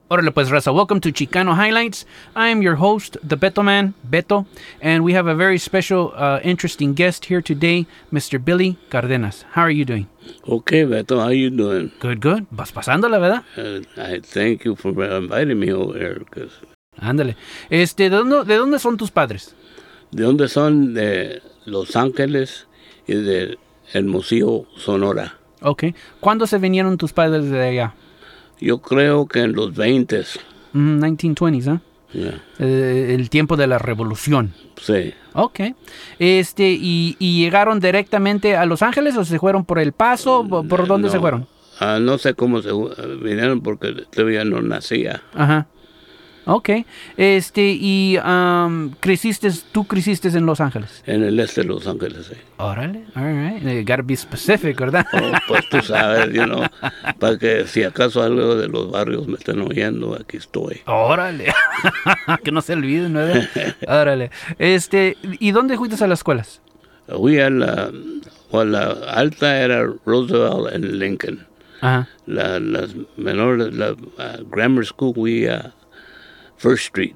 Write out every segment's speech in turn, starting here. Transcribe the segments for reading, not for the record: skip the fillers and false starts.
Órale pues, raza. Welcome to Chicano Highlights. I am your host, the Beto Man, Beto, and we have a very special, interesting guest here today, Mr. Billy Cardenas. How are you doing? Okay, Beto, how you doing? Good, good. Vas pasándola, ¿verdad? I thank you for inviting me over here. Ándale. ¿De dónde son tus padres? ¿De dónde son? De Los Ángeles y de Hermosillo, Sonora. Okay. ¿Cuándo se vinieron tus padres de allá? Yo creo que en los 20s. 1920s, ¿eh? Yeah. El tiempo de la revolución. Sí. Okay. ¿Y llegaron directamente a Los Ángeles o se fueron por El Paso? ¿Por dónde se fueron? No sé cómo se vinieron porque todavía no nacía. Ajá. Okay. Y tú creciste en Los Ángeles. En el este de Los Ángeles, sí. Órale, all right. You gotta be specific, ¿verdad? Oh, pues tú sabes, para que si acaso algo de los barrios me estén oyendo, aquí estoy. Órale. Que no se olviden, ¿verdad? Órale. ¿Y dónde fuiste a las escuelas? Fui a la alta era Roosevelt en Lincoln. Ajá. Las menores, la grammar school, fui a First Street.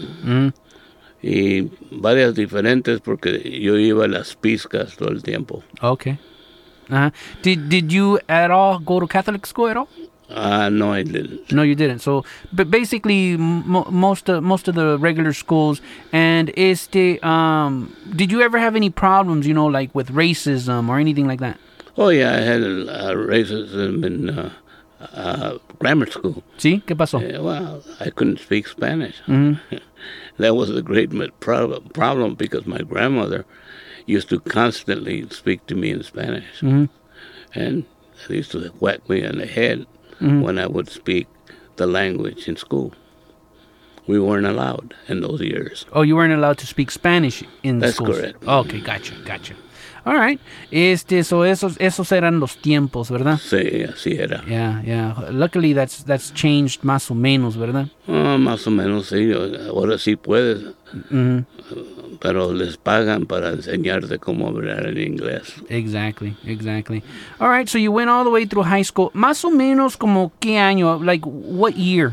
Y varias diferentes porque yo iba a las piscas todo el tiempo. Okay. Uh-huh. Did you at all go to Catholic school at all? No, I didn't. No, you didn't. So, but basically, most of the regular schools. And did you ever have any problems, like with racism or anything like that? Oh yeah, I had racism in grammar school. ¿Sí? ¿Qué pasó? Well, I couldn't speak Spanish. Mm-hmm. That was a great problem because my grandmother used to constantly speak to me in Spanish. Mm-hmm. And they used to whack me on the head when I would speak the language in school. We weren't allowed in those years. Oh, you weren't allowed to speak Spanish in the schools? That's correct. Okay, gotcha. All right. So esos eran los tiempos, ¿verdad? Sí, así era. Yeah. Luckily, that's changed más o menos, ¿verdad? Más o menos, sí. Ahora sí puedes. Mm-hmm. Pero les pagan para enseñarte cómo hablar en inglés. Exactly. All right, so you went all the way through high school. Más o menos como qué año, like what year?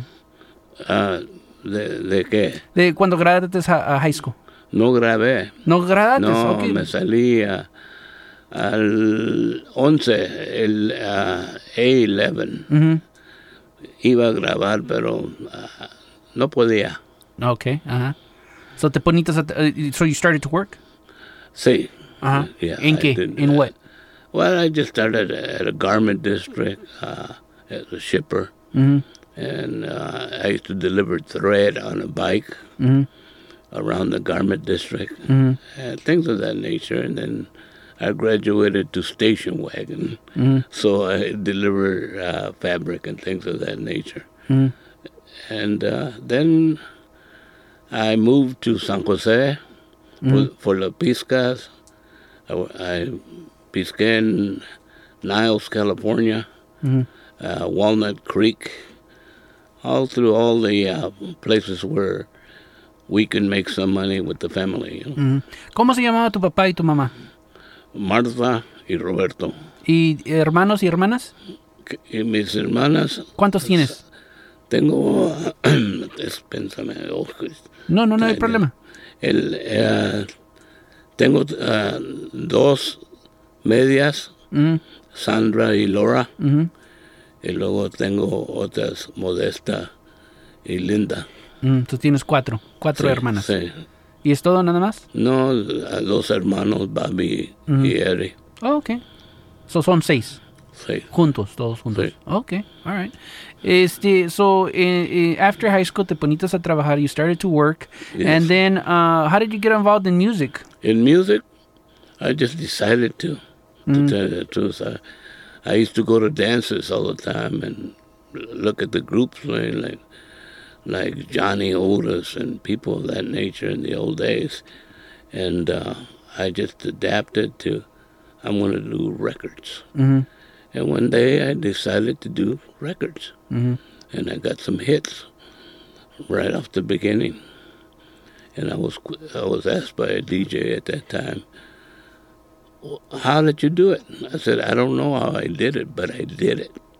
¿De qué? De cuando graduaste a high school. No grabé. ¿No graduaste? No, Okay. me salí al 11, el A11. Mm-hmm. Iba a grabar, pero no podía. Okay, uh-huh. So te ponitas so you started to work? Sí. Uh-huh. Yeah, ¿En qué? ¿En what? Well, I just started at a garment district as a shipper. Mm-hmm. And I used to deliver thread on a bike around the garment district, things of that nature. And then I graduated to station wagon, so I deliver fabric and things of that nature. And then I moved to San Jose for the piscas. I pisqué in Niles, California, Walnut Creek, all through all the places where we can make some money with the family. ¿Cómo se llamaba tu papá y tu mamá? Martha y Roberto. ¿Y hermanos y hermanas? Y mis hermanas. ¿Cuántos tienes? Tengo. Pénsame. No hay problema. Tengo dos medias, Sandra y Laura. Y luego tengo otras, Modesta y Linda. Tú tienes cuatro sí, hermanas. Sí. ¿Y es todo nada más? No, dos hermanos, Bobby y Eddie. Oh, okay. So son 6. Sí. Todos juntos. Sí. Okay, all right. So after high school te ponitas a trabajar, you started to work, yes. And then how did you get involved in music? In music, I just decided to tell you the truth. I used to go to dances all the time and look at the groups playing like Johnny Otis and people of that nature in the old days. And I just adapted to, I'm going to do records. Mm-hmm. And one day I decided to do records. Mm-hmm. And I got some hits right off the beginning. And I was asked by a DJ at that time, how did you do it? I said, I don't know how I did it, but I did it.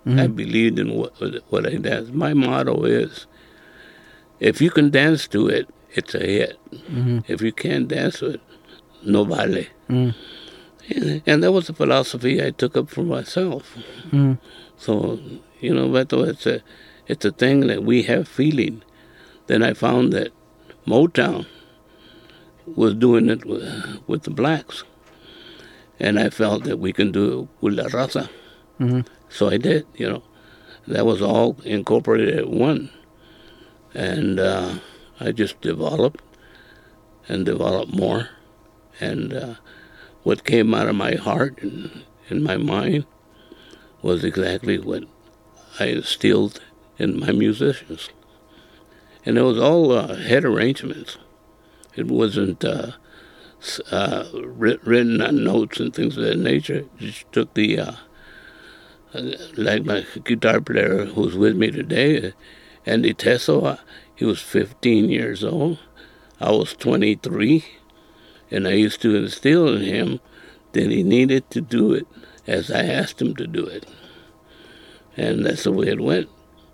I believed in what I danced. My motto is, if you can dance to it, it's a hit. If you can't dance to it, no vale. And that was a philosophy I took up for myself. So, Beto, it's a thing that we have feeling. Then I found that Motown was doing it with the blacks. And I felt that we can do it with La Raza. So I did, That was all incorporated at one. And I just developed more. And what came out of my heart and in my mind was exactly what I instilled in my musicians. And it was all head arrangements. It wasn't written on notes and things of that nature. Just took the, like my guitar player who's with me today, Andy Tesso, he was 15 years old. I was 23, and I used to instill in him that he needed to do it as I asked him to do it. And that's the way it went,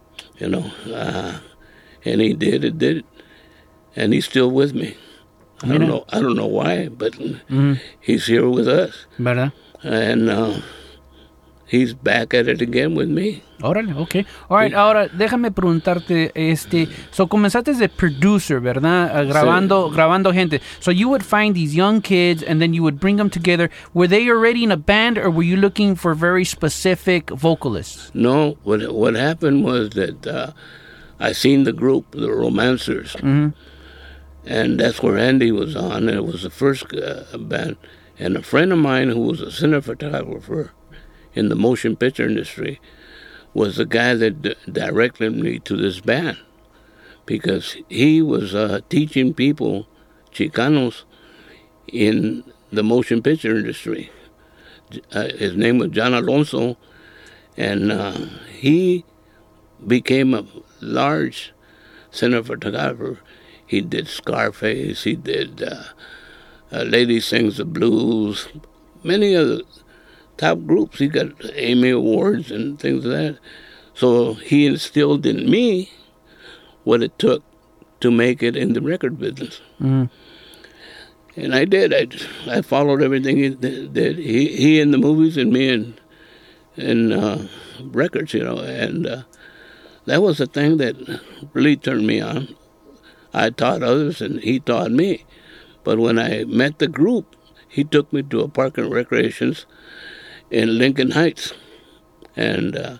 and he did it, and he's still with me. I don't know why, but he's here with us. ¿Verdad? And he's back at it again with me. Órale, okay. All right, ahora déjame preguntarte, so comenzaste de producer, ¿verdad? Grabando gente. So you would find these young kids and then you would bring them together. Were they already in a band or were you looking for very specific vocalists? No, what happened was that I seen the group, the Romancers. And that's where Andy was on, and it was the first band. And a friend of mine who was a cinematographer in the motion picture industry was the guy that directed me to this band, because he was teaching people, Chicanos, in the motion picture industry. His name was John Alonso, and he became a large cinematographer. He did Scarface, he did Lady Sings the Blues, many of the top groups. He got Emmy Awards and things like that. So he instilled in me what it took to make it in the record business. And I did. I followed everything he did. He in the movies and me in records, and that was the thing that really turned me on. I taught others, and he taught me. But when I met the group, he took me to a park and recreations in Lincoln Heights. And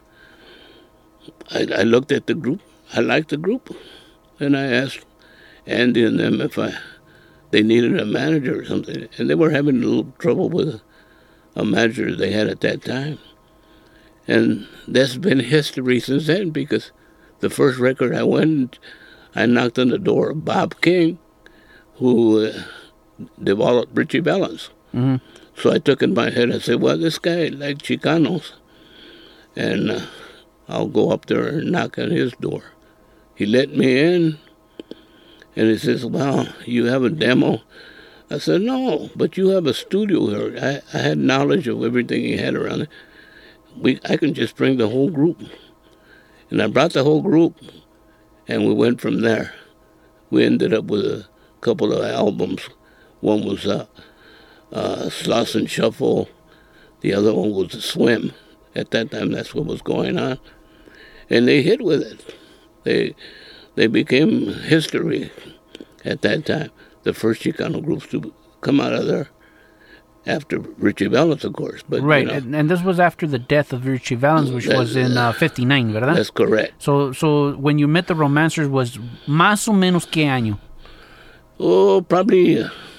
I looked at the group. I liked the group. And I asked Andy and them if they needed a manager or something. And they were having a little trouble with a manager they had at that time. And that's been history since then, because the first record I knocked on the door of Bob King, who developed Richie Valens. So I took in my head, I said, well, this guy likes Chicanos, and I'll go up there and knock on his door. He let me in, and he says, well, you have a demo? I said, no, but you have a studio here. I had knowledge of everything he had around it. I can just bring the whole group. And I brought the whole group. And we went from there. We ended up with a couple of albums. One was Sloss and Shuffle. The other one was Swim. At that time, that's what was going on. And they hit with it. They became history at that time. The first Chicano groups to come out of there. After Richie Valens, of course. But, right, and this was after the death of Richie Valens, which was in 59, ¿verdad? That's correct. So when you met the Romancers, was más o menos qué año? Oh, probably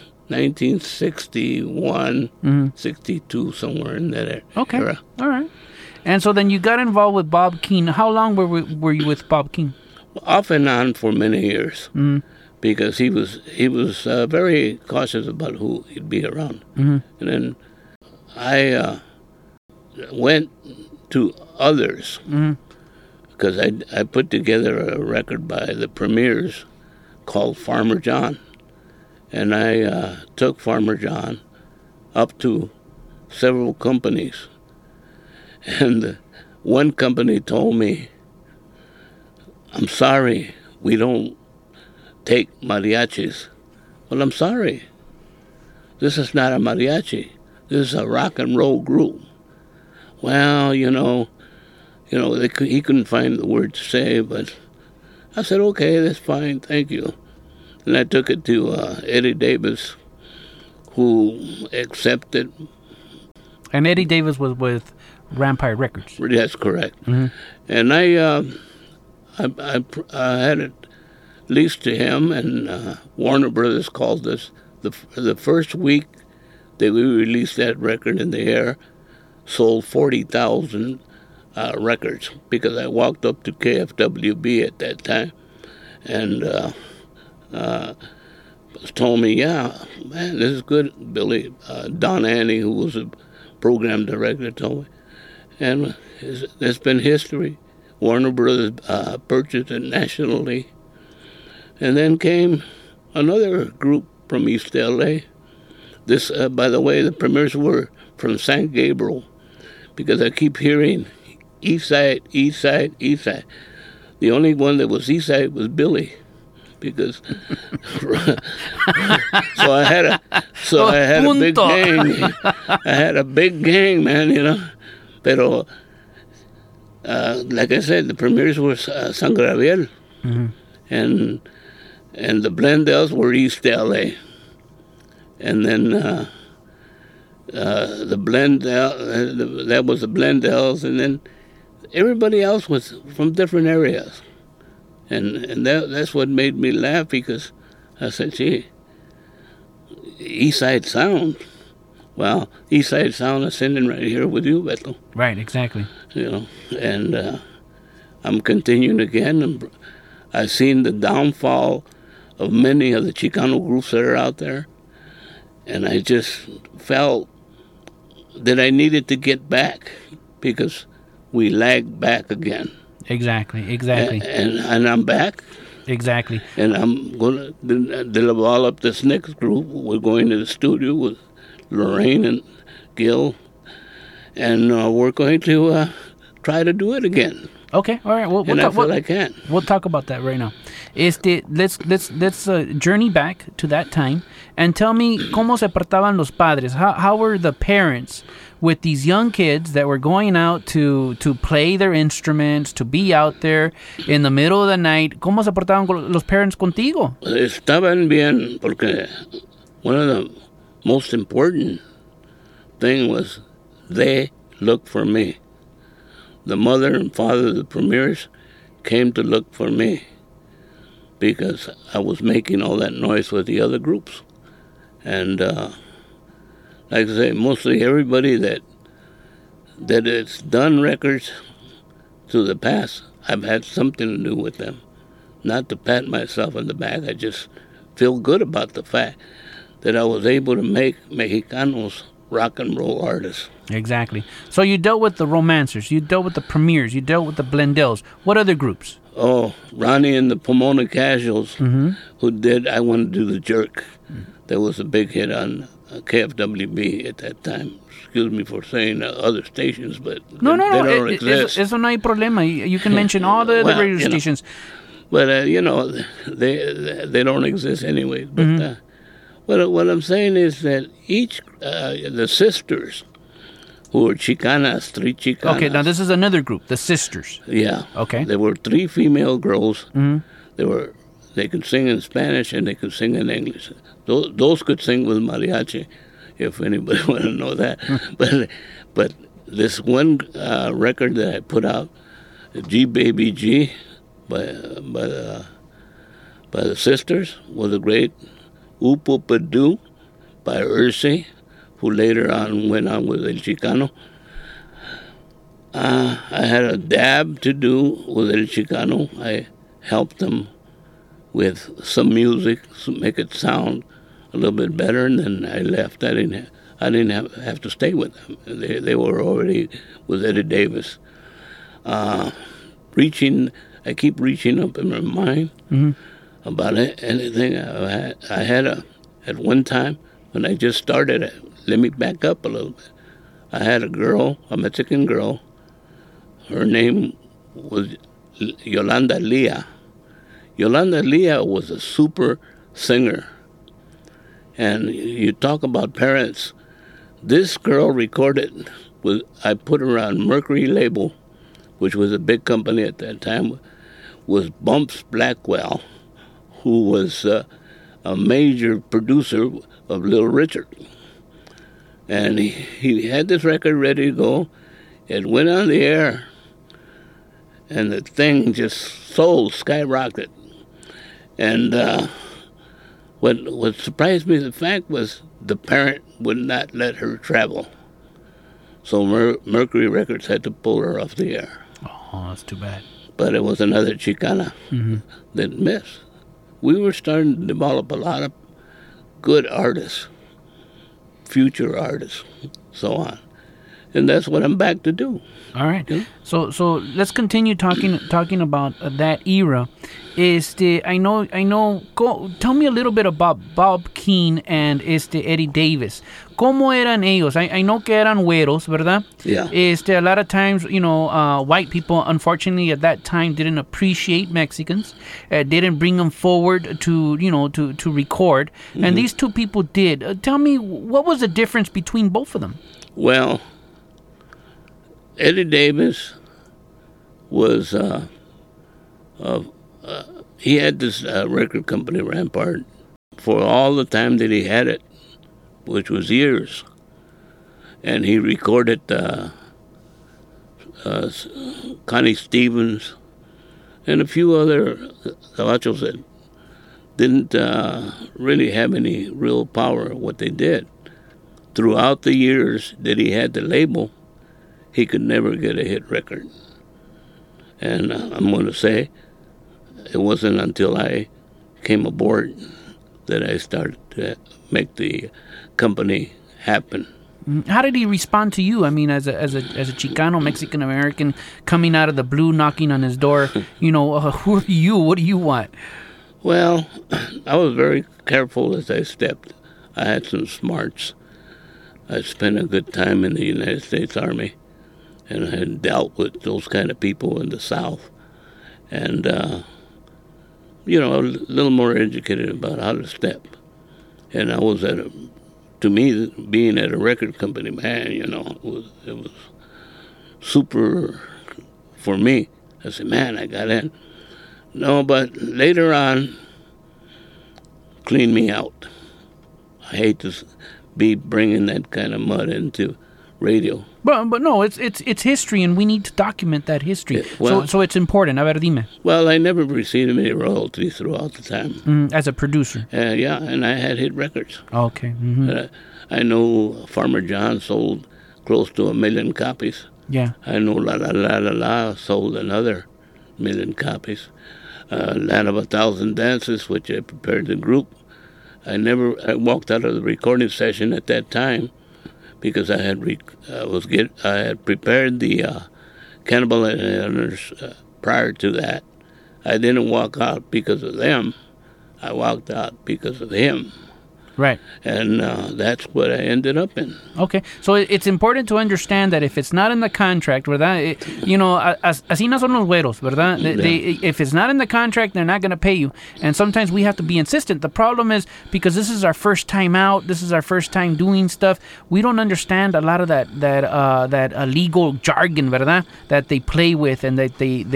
1961, 62, somewhere in that era. All right. And so then you got involved with Bob Keane. How long were you with Bob Keane? Off and on for many years. Because he was very cautious about who he'd be around. And then I went to others, because I put together a record by the Premiers called Farmer John. And I took Farmer John up to several companies. And one company told me, I'm sorry, we don't take mariachis. Well, I'm sorry. This is not a mariachi. This is a rock and roll group. Well, he couldn't find the word to say, but I said, okay, that's fine, thank you. And I took it to Eddie Davis, who accepted. And Eddie Davis was with Rampire Records. That's correct. Mm-hmm. And I had it leased to him, and Warner Brothers called us. The first week that we released that record in the air, sold 40,000 records, because I walked up to KFWB at that time and told me, yeah, man, this is good, Billy. Don Annie, who was a program director, told me. And it's been history. Warner Brothers purchased it nationally. And then came another group from East L.A. This, by the way, the premiers were from San Gabriel, because I keep hearing East Side, East Side, East Side. The only one that was East Side was Billy, because so I had a big gang. I had a big gang, man, Pero like I said, the premiers were San Gabriel, mm-hmm. and the Blendels were East L.A. And then the Blendel, that was the Blendels, and then everybody else was from different areas. And that's what made me laugh, because I said, gee, East Side Sound. Well, East Side Sound is sitting right here with you, Beto. Right, exactly. And I'm continuing again. And I've seen the downfall of many of the Chicano groups that are out there. And I just felt that I needed to get back, because we lagged back again. Exactly. And I'm back. Exactly. And I'm going to develop this next group. We're going to the studio with Lorraine and Gil, and we're going to try to do it again. Okay, all right. I can. We'll talk about that right now. Let's journey back to that time and tell me cómo se portaban los padres. How were the parents with these young kids that were going out to play their instruments, to be out there in the middle of the night? ¿Cómo se portaban los parents contigo? Estaban bien, porque one of the most important thing was they looked for me. The mother and father of the premiers came to look for me, because I was making all that noise with the other groups. And like I say, mostly everybody that has done records to the past, I've had something to do with them. Not to pat myself on the back, I just feel good about the fact that I was able to make Mexicanos rock and roll artists. Exactly. So you dealt with the Romancers, you dealt with the Premiers, you dealt with the Blendels. What other groups? Oh, Ronnie and the Pomona Casuals, mm-hmm. who did I Want to Do the Jerk. Mm-hmm. That was a big hit on KFWB at that time. Excuse me for saying other stations, but no, they don't exist. Eso no hay problema. You can mention all the other radio stations. But, they don't exist anyway. But mm-hmm. What I'm saying is that each, the sisters, who were Chicanas, 3 Chicanas. Okay, now this is another group, the Sisters. Yeah. Okay. There were 3 female girls. Mm-hmm. They could sing in Spanish and they could sing in English. Those could sing with mariachi, if anybody want to know that. But this one record that I put out, G Baby G, by the Sisters, was a great Upo by Ursi, who later on went on with El Chicano. I had a dab to do with El Chicano. I helped them with some music to make it sound a little bit better, and then I left. I didn't have to stay with them. They were already with Eddie Davis. I keep reaching up in my mind mm-hmm. about anything. I had at one time when I just started. Let me back up a little bit. I had a girl, a Mexican girl, Her name was Yolanda Lea. Yolanda Lea was a super singer. And you talk about parents. This girl recorded, I put her on Mercury label, which was a big company at that time, was Bumps Blackwell, who was a major producer of Little Richard. And he had this record ready to go. It went on the air, and the thing just sold, skyrocketed. And what surprised me, the fact was the parent would not let her travel. So Mercury Records had to pull her off the air. Oh, that's too bad. But it was another Chicana that missed. We were starting to develop a lot of good artists, future artists, so on. And that's what I'm back to do. All right. Yeah. So let's continue talking about that era. I know. Tell me a little bit about Bob Keane and Eddie Davis. ¿Cómo eran ellos? I know que eran güeros, ¿verdad? Yeah. A lot of times, white people, unfortunately, at that time didn't appreciate Mexicans, didn't bring them forward to record, and these two people did. Tell me, what was the difference between both of them? Well, Eddie Davis was he had this record company, Rampart, for all the time that he had it, which was years, and he recorded Connie Stevens and a few other gabachos that didn't really have any real power what they did. Throughout the years that he had the label, he could never get a hit record. And I'm going to say, it wasn't until I came aboard that I started to make the company happen. How did he respond to you? I mean, as a Chicano, Mexican American, coming out of the blue, knocking on his door, who are you? What do you want? Well, I was very careful as I stepped. I had some smarts. I spent a good time in the United States Army, and I had dealt with those kind of people in the South, and a little more educated about how to step. And I was to me, being at a record company, man, it was super for me. I said, man, I got in. No, but later on, cleaned me out. I hate to be bringing that kind of mud into radio. But no, it's history, and we need to document that history. So it's important. A ver, dime. Well, I never received any royalties throughout the time. As a producer? Yeah, and I had hit records. Okay. Mm-hmm. I know Farmer John sold close to 1 million copies. Yeah. I know La La La La La sold another 1 million copies. Land of 1,000 Dances, which I prepared the group. I walked out of the recording session at that time because I had prepared the Cannibal Editors prior to that. I didn't walk out because of them. I walked out because of him. Right. And that's what I ended up in. Okay. So it's important to understand that if it's not in the contract, ¿verdad? Así no son los güeros, ¿verdad? If it's not in the contract, they're not going to pay you. And sometimes we have to be insistent. The problem is because this is our first time out, this is our first time doing stuff, we don't understand a lot of that legal jargon, ¿verdad? That they play with, and that they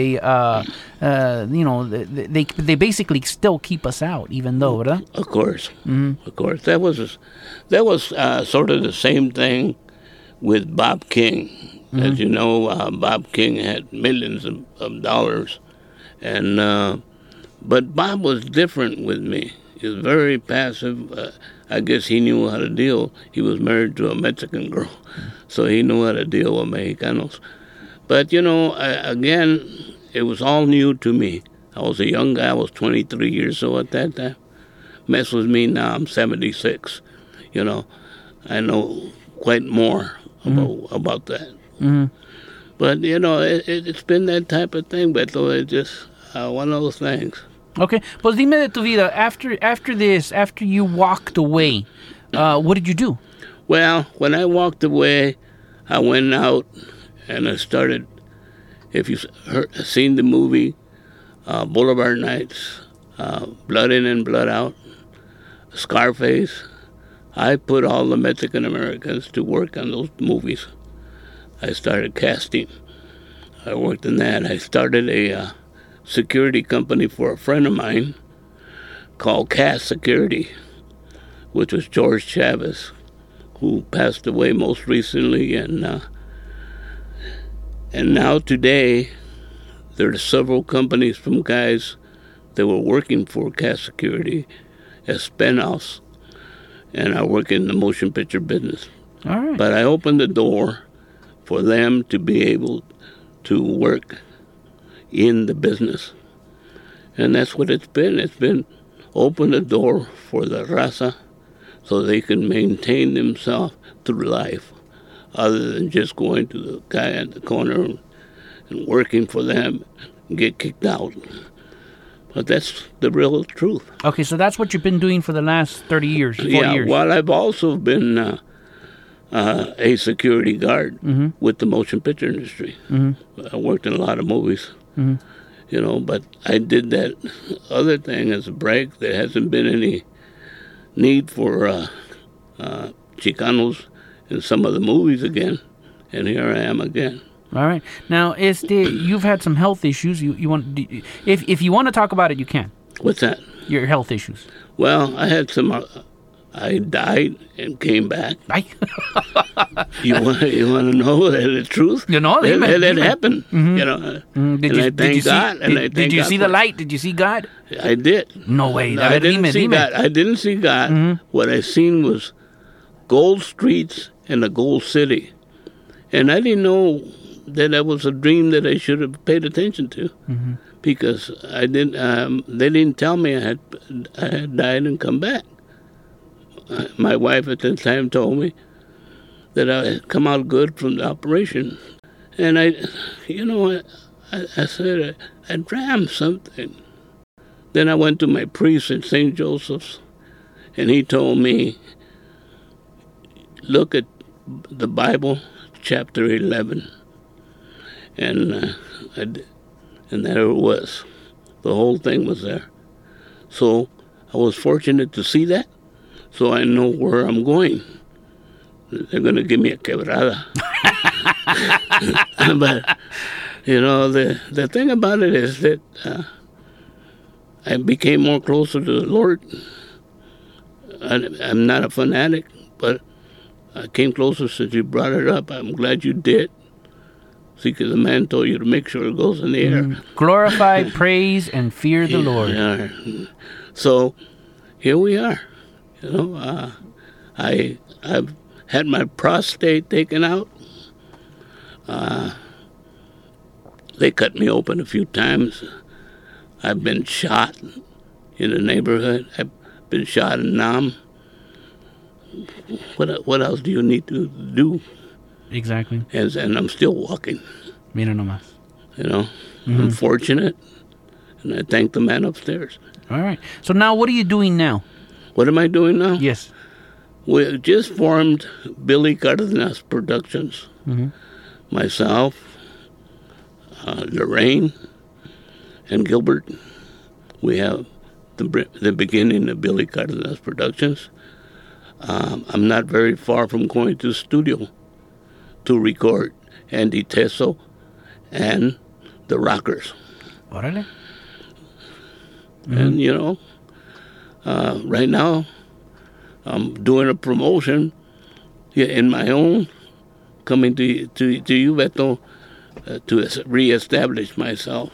basically still keep us out, even though, ¿verdad? Of course. Mm-hmm. Of course. That was sort of the same thing with Bob King. Mm-hmm. As you know, Bob King had millions of dollars, and but Bob was different with me. He was very passive. I guess he knew how to deal. He was married to a Mexican girl, so he knew how to deal with Mexicanos. But, again, it was all new to me. I was a young guy. I was 23 years old at that time. Mess with me now. I'm 76. I know quite more about that. Mm-hmm. But, it's been that type of thing, Beto. It's just one of those things. Okay. Pues dime de tu vida. After this, after you walked away, what did you do? Well, when I walked away, I went out and I started if you've seen the movie Boulevard Nights, Blood In and Blood Out, Scarface, I put all the Mexican Americans to work on those movies. I started casting. I worked in that. I started a security company for a friend of mine called Cast Security, which was George Chavez, who passed away most recently. And now today, there are several companies from guys that were working for Cast Security as spinoffs, and I work in the motion picture business. All right. But I opened the door for them to be able to work in the business. And that's what it's been. It's been open the door for the raza so they can maintain themselves through life, other than just going to the guy at the corner and working for them and get kicked out. But that's the real truth. Okay, so that's what you've been doing for the last 30 years, 40 years. Well, I've also been a security guard with the motion picture industry. I worked in a lot of movies, but I did that other thing as a break. There hasn't been any need for Chicanos in some of the movies again, and here I am again. All right. Now, you've had some health issues. If you want to talk about it, you can. What's that? Your health issues. Well, I had some. I died and came back. You want to know the truth? It happened. Did God. Did you see the light? Did you see God? I did. No way. I didn't see God. I didn't see God. What I seen was gold streets and a gold city, and I didn't know that was a dream that I should have paid attention to, because I didn't. They didn't tell me I had died and come back. My wife at the time told me that I had come out good from the operation, and I said I dreamt something. Then I went to my priest at St. Joseph's, and he told me, look at the Bible, chapter 11. And there it was. The whole thing was there. So I was fortunate to see that, so I know where I'm going. They're going to give me a quebrada. But, the thing about it is that I became more closer to the Lord. I'm not a fanatic, but I came closer since you brought it up. I'm glad you did. See, because the man told you to make sure it goes in the air. Glorify, praise, and fear the Lord. Yeah. So here we are. I've had my prostate taken out. They cut me open a few times. I've been shot in the neighborhood. I've been shot in Nam. What else do you need to do? Exactly. And I'm still walking. Mira nomás. I'm fortunate, and I thank the man upstairs. All right. So now what are you doing now? What am I doing now? Yes. We just formed Billy Cardenas Productions. Myself, Lorraine, and Gilbert. We have the beginning of Billy Cardenas Productions. I'm not very far from going to the studio to record Andy Teso and the Rockers. Órale. And, right now, I'm doing a promotion in my own, coming to you, Beto, to reestablish myself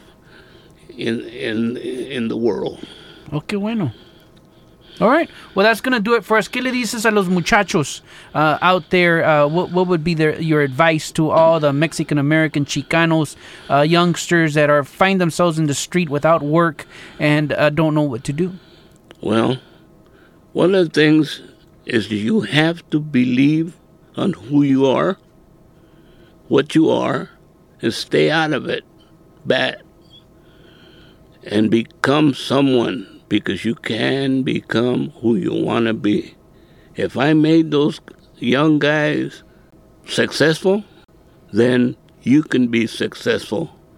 in the world. Oh, qué bueno. All right. Well, that's going to do it for us. ¿Qué le dices a los muchachos out there? What would be your advice to all the Mexican-American Chicanos, youngsters that find themselves in the street without work and don't know what to do? Well, one of the things is you have to believe on who you are, what you are, and stay out of it bad. And become someone, because you can become who you want to be. If I made those young guys successful, then you can be successful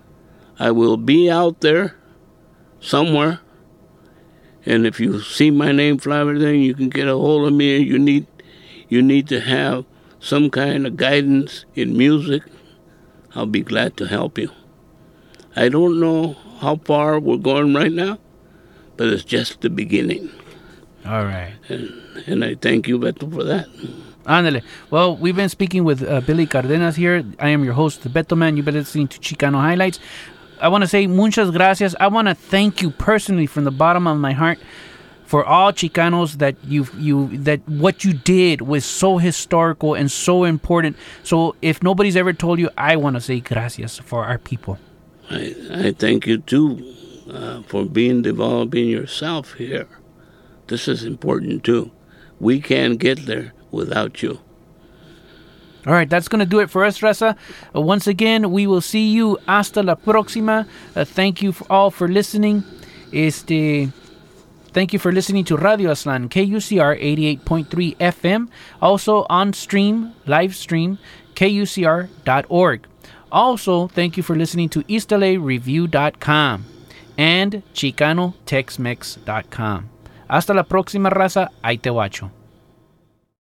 I will be out there somewhere. And if you see my name fly over there, you can get a hold of me. You need to have some kind of guidance in music. I'll be glad to help you. I don't know how far we're going right now, but it's just the beginning. All right. And I thank you, Beto, for that. Ándale. Well, we've been speaking with Billy Cardenas here. I am your host, the Beto Man. You've been listening to Chicano Highlights. I want to say muchas gracias. I want to thank you personally from the bottom of my heart for all Chicanos that that what you did was so historical and so important. So if nobody's ever told you, I want to say gracias for our people. I thank you too for developing yourself here. This is important too. We can't get there without you. All right, that's going to do it for us, Raza. Once again, we will see you hasta la próxima. Thank you all for listening. Thank you for listening to Radio Aztlán, KUCR 88.3 FM. Also on live stream, KUCR.org. Also, thank you for listening to EastLAReview.com and ChicanoTexMex.com. Hasta la próxima, raza. Ahí te guacho.